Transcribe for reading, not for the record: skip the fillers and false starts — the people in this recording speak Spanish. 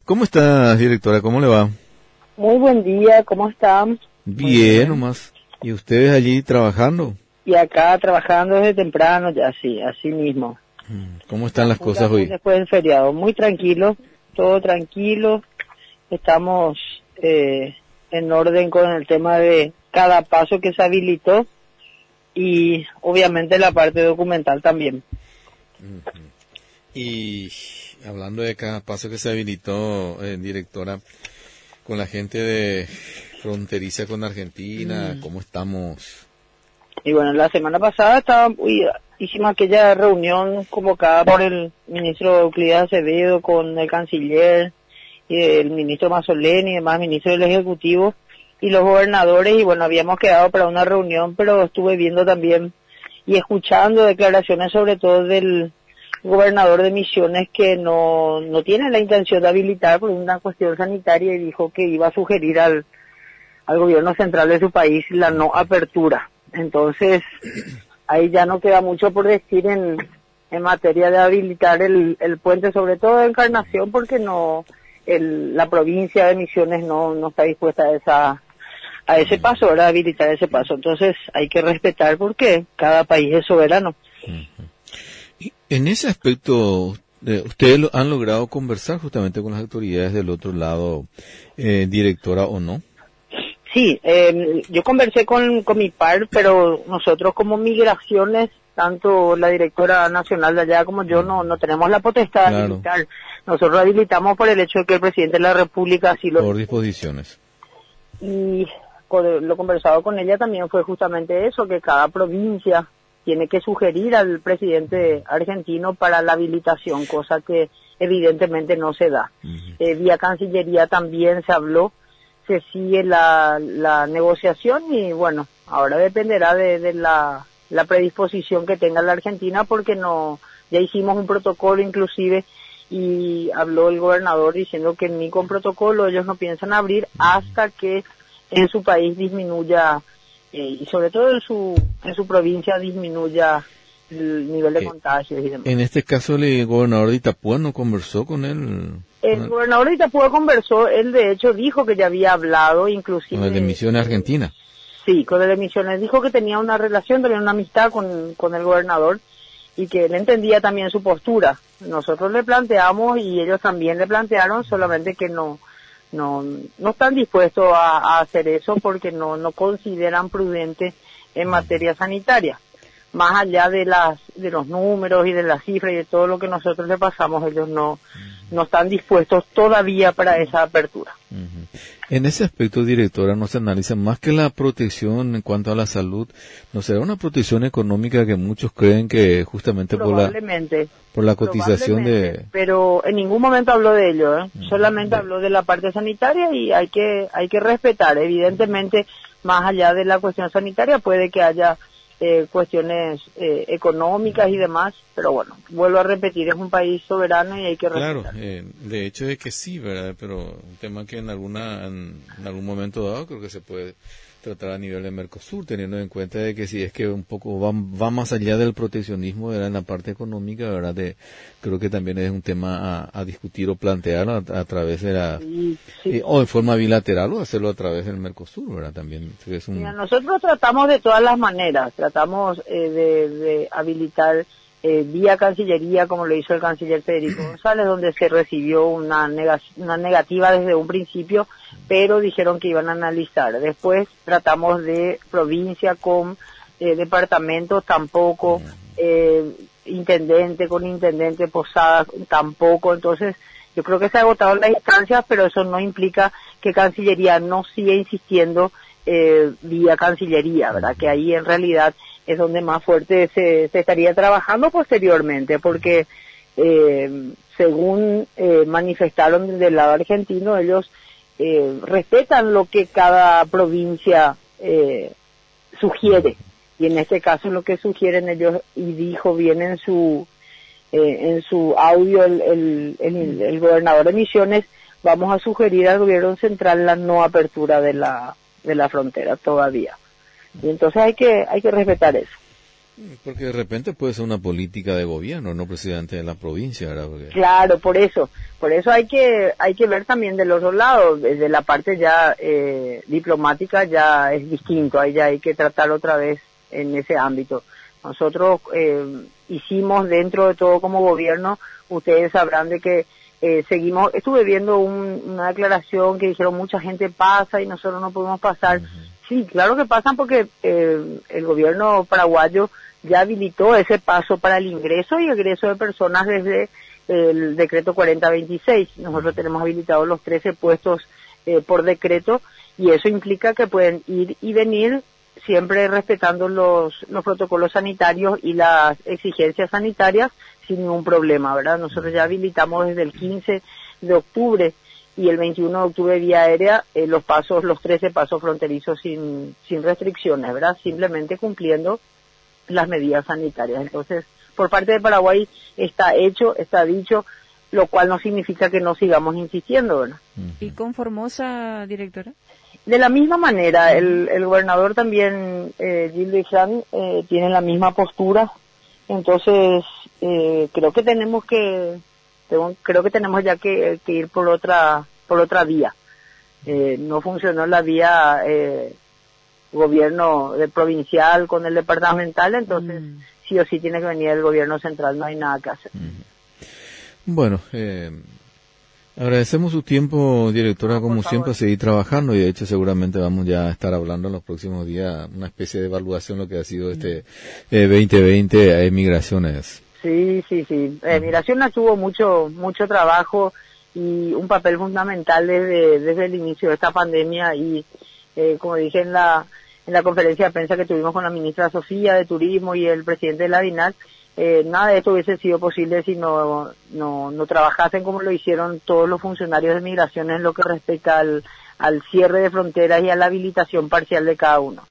¿Cómo estás, directora? ¿Cómo le va? Muy buen día, ¿cómo están? Bien, nomás. ¿Y ustedes allí trabajando? Y acá trabajando desde temprano, ya sí, así mismo. ¿Cómo están las cosas hoy? Después del feriado, muy tranquilo, todo tranquilo. Estamos en orden con el tema de cada paso que se habilitó y obviamente la parte documental también. Y hablando de cada paso que se habilitó, directora, con la gente de fronteriza con Argentina, ¿cómo estamos? Y bueno, la semana pasada hicimos aquella reunión convocada por el ministro Euclides Acevedo con el canciller y el ministro Mazzoleni y demás ministros del Ejecutivo y los gobernadores, y bueno, habíamos quedado para una reunión, pero estuve viendo también y escuchando declaraciones sobre todo del gobernador de Misiones, que no tiene la intención de habilitar por una cuestión sanitaria, y dijo que iba a sugerir al gobierno central de su país la no apertura. Entonces, ahí ya no queda mucho por decir en materia de habilitar el puente, sobre todo de Encarnación, porque la provincia de Misiones no está dispuesta a ese paso, ahora habilitar ese paso. Entonces, hay que respetar porque cada país es soberano. Y en ese aspecto, ¿ustedes han logrado conversar justamente con las autoridades del otro lado, directora, o no? Sí, yo conversé con mi par, pero nosotros como Migraciones, tanto la directora nacional de allá como yo, no tenemos la potestad de habilitar. Nosotros habilitamos por el hecho de que el presidente de la República así lo... Por disposiciones. Y lo conversado con ella también fue justamente eso, que cada provincia tiene que sugerir al presidente argentino para la habilitación, cosa que evidentemente no se da. Vía Cancillería también se habló, se sigue la negociación y bueno, ahora dependerá de la predisposición que tenga la Argentina, porque ya hicimos un protocolo inclusive, y habló el gobernador diciendo que ni con protocolo ellos no piensan abrir hasta que en su país disminuya, y sobre todo en su provincia disminuya el nivel de contagios y demás. En este caso, el gobernador de Itapúa no conversó con él. El gobernador de Itapúa conversó, él de hecho dijo que ya había hablado, inclusive... Con el de Misiones Argentina. Sí, con el de Misiones, dijo que tenía una relación, tenía una amistad con el gobernador y que él entendía también su postura. Nosotros le planteamos y ellos también le plantearon, solamente que no están dispuestos a hacer eso porque no consideran prudente en materia sanitaria. Más allá de los números y de las cifras y de todo lo que nosotros le pasamos, ellos no están dispuestos todavía para esa apertura. En ese aspecto, directora, no se analiza más que la protección en cuanto a la salud. ¿No será una protección económica que muchos creen que justamente por la cotización de...? Pero en ningún momento habló de ello, solamente habló de la parte sanitaria, y hay que respetar. Evidentemente, más allá de la cuestión sanitaria puede que haya cuestiones económicas y demás, pero bueno, vuelvo a repetir, es un país soberano y hay que respetar. Claro, de hecho es que sí, ¿verdad? Pero un tema que en algún momento dado creo que se puede tratar a nivel de Mercosur, teniendo en cuenta de que si es que un poco va más allá del proteccionismo, ¿verdad? En la parte económica, ¿verdad? Creo que también es un tema a discutir o plantear a través de o de forma bilateral, o hacerlo a través del Mercosur, ¿verdad? También es Mira, nosotros tratamos de todas las maneras, tratamos de habilitar vía Cancillería, como lo hizo el canciller Federico González, donde se recibió una negativa desde un principio, pero dijeron que iban a analizar. Después tratamos de provincia con departamentos, tampoco, intendente con intendente, Posadas tampoco. Entonces yo creo que se ha agotado las instancias, pero eso no implica que Cancillería no siga insistiendo vía Cancillería, ¿verdad? Que ahí en realidad es donde más fuerte se estaría trabajando posteriormente, porque según manifestaron del lado argentino, ellos respetan lo que cada provincia sugiere, y en este caso lo que sugieren ellos, y dijo bien en su audio el gobernador de Misiones, vamos a sugerir al gobierno central la no apertura de la frontera todavía. Y entonces hay que respetar eso. Porque de repente puede ser una política de gobierno, no presidente de la provincia, ¿verdad? Porque... Claro, por eso hay que ver también del otro lado, desde la parte ya diplomática ya es distinto, ahí ya hay que tratar otra vez en ese ámbito. Nosotros hicimos dentro de todo como gobierno, ustedes sabrán de que seguimos, estuve viendo una declaración que dijeron mucha gente pasa y nosotros no podemos pasar. Sí, claro que pasan porque el gobierno paraguayo ya habilitó ese paso para el ingreso y egreso de personas desde el decreto 4026. Nosotros tenemos habilitados los 13 puestos por decreto y eso implica que pueden ir y venir siempre respetando los protocolos sanitarios y las exigencias sanitarias sin ningún problema, ¿verdad? Nosotros ya habilitamos desde el 15 de octubre y el 21 de octubre vía aérea los 13 pasos fronterizos sin restricciones, ¿verdad? Simplemente cumpliendo las medidas sanitarias. Entonces, por parte de Paraguay está hecho, está dicho, lo cual no significa que no sigamos insistiendo, ¿verdad? ¿Y con Formosa, directora? De la misma manera, el gobernador también, Gil Deján, tiene la misma postura. Entonces, creo que tenemos ya que ir por otra vía. No funcionó la vía gobierno provincial con el departamental, entonces sí o sí tiene que venir el gobierno central, no hay nada que hacer. Bueno, agradecemos su tiempo, directora, como siempre, a seguir trabajando y de hecho seguramente vamos ya a estar hablando en los próximos días, una especie de evaluación de lo que ha sido este 2020 a migraciones. Sí. Migraciones tuvo mucho trabajo y un papel fundamental desde el inicio de esta pandemia y como dije en la conferencia de prensa que tuvimos con la ministra Sofía de Turismo y el presidente de la BINAL, nada de esto hubiese sido posible si no trabajasen como lo hicieron todos los funcionarios de migración en lo que respecta al cierre de fronteras y a la habilitación parcial de cada uno.